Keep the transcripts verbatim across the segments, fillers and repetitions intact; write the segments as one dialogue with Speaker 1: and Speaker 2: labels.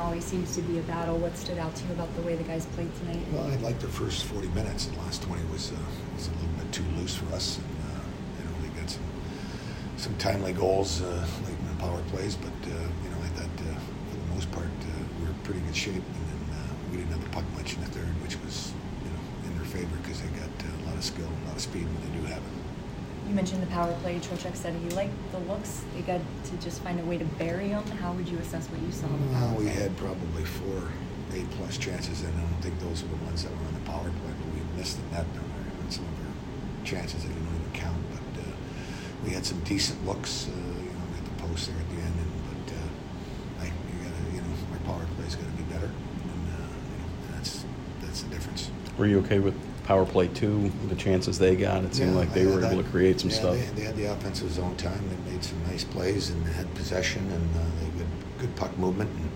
Speaker 1: always seems to be a battle. What stood out to you about the way the guys played tonight?
Speaker 2: Well, I liked the first forty minutes. The last twenty was uh, was a little bit too loose for us. And, uh, you know, they got some some timely goals uh, late in the power plays, but uh, you know, I thought uh, for the most part uh, we were in pretty good shape, and then uh, we didn't have the puck much in the third, which was, you know, in their favor because they got uh, a lot of skill, a lot of speed when they do have it.
Speaker 1: You mentioned the power play. Trocheck said he liked the looks. They got to just find a way to bury them. How would you assess what you saw on the power
Speaker 2: Well, we
Speaker 1: play?
Speaker 2: had probably four eight-plus chances, and I don't think those were the ones that were on the power play, but we missed the net down there on some of our chances that didn't even count. But uh, we had some decent looks, uh, you know, at the post there at the end. And, but uh, I, you gotta, you know, our power play's got to be better, and uh, you know, that's that's the difference.
Speaker 3: Were you okay with power play two, the chances they got? It seemed
Speaker 2: Yeah,
Speaker 3: like they
Speaker 2: I-
Speaker 3: were
Speaker 2: that-
Speaker 3: able to create some
Speaker 2: yeah,
Speaker 3: stuff.
Speaker 2: They, they had the offensive zone time. They made some nice plays and they had possession, and uh, they had good, good puck movement. And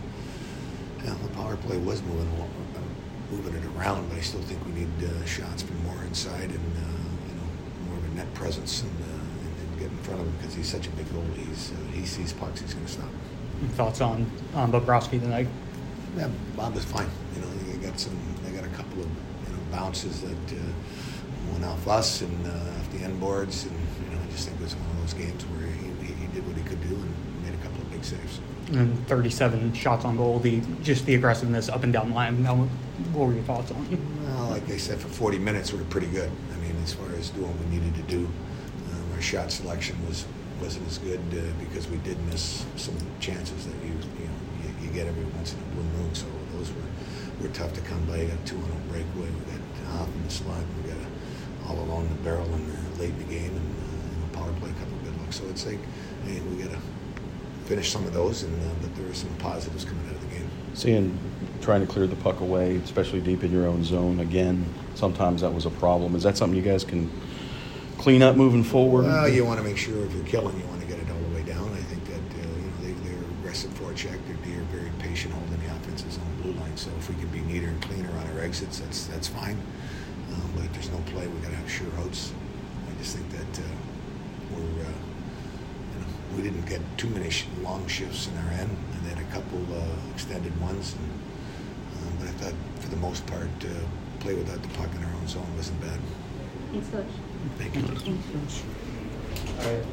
Speaker 2: yeah, the power play was moving al- uh, moving it around, but I still think we need uh, shots from more inside and uh, you know, more of a net presence and, uh, and, and get in front of him because he's such a big goalie. He's, uh, he sees pucks, he's going to stop.
Speaker 4: Thoughts on on Bobrovsky tonight?
Speaker 2: Yeah, Bob is fine. You know, they got some. They got a couple of you know bounces that uh, went off us and uh, off the end boards, and you know, I just think it was one of those games where he, he, he did what he could do and made a couple of big saves.
Speaker 4: And thirty-seven shots on goal. The just the aggressiveness up and down the line. Now, what were your thoughts on it?
Speaker 2: Well, like I said, for forty minutes we were pretty good. I mean, as far as doing what we needed to do, uh, our shot selection was wasn't as good uh, because we did miss some chances that you you know you, you get every once in a blue moon. So those were were tough to come by. You got a two on a breakaway. We got off in the slot. We got a, all along the barrel in the, late in the game, and uh, you know, power play a couple of good looks. So it's like, hey, we got to finish some of those, and uh, but there are some positives coming out of the game.
Speaker 3: Seeing, trying to clear the puck away, especially deep in your own zone, again, sometimes that was a problem. Is that something you guys can clean up moving forward?
Speaker 2: Well, you want to make sure if you're killing, you want to get it all the way down. I think that uh, you know they, they're aggressive forecheck. They're, they're very patient holding the offensive zone blue line. So if we can be neater and cleaner on our exits, that's that's fine. Um, but if there's no play, we got to have sure outs. I just think that uh, we're uh, you know we didn't get too many sh- long shifts in our end, and then a couple uh, extended ones. And, um, but I thought for the most part, uh, play without the puck in our own zone wasn't bad.
Speaker 1: Thanks, Coach.
Speaker 2: Thank you.
Speaker 1: Thank you.
Speaker 5: All right.